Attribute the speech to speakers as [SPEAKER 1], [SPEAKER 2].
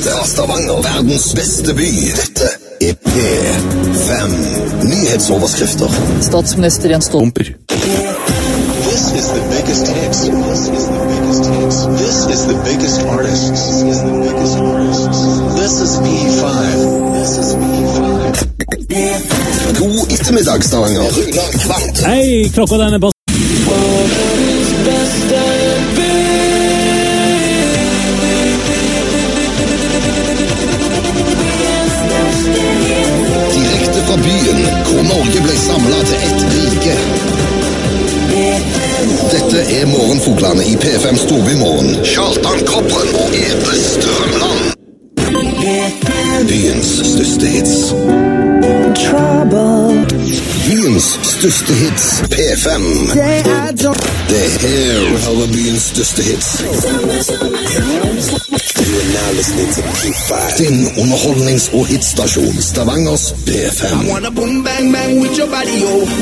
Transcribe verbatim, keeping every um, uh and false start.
[SPEAKER 1] Direkte fra Stavanger, verdens beste by. Dette er P fem. Nyhetsoverskrifter.
[SPEAKER 2] Statsminister Jens Stoltenberg.
[SPEAKER 3] This is the biggest hits. This is the biggest hits. This is the biggest artists. This is the biggest artists. This is P five. This is P five.
[SPEAKER 1] God ettermiddag, Stavanger. Runa Kvant.
[SPEAKER 4] Hei, klokka den er bare...
[SPEAKER 1] Direkte fra byen, hvor Norge ble samlet til ett rike. Dette er morgenfoglene i P fem Storbymorgen. Kjartan Koppren og Eve Strømland. Byens største hits. Byens største hits, P fem. Det er her vi hører byens største hits. Din underholdnings- og hitstasjon, Stavangers P fem.
[SPEAKER 5] I wanna boom bang bang with your body, yo.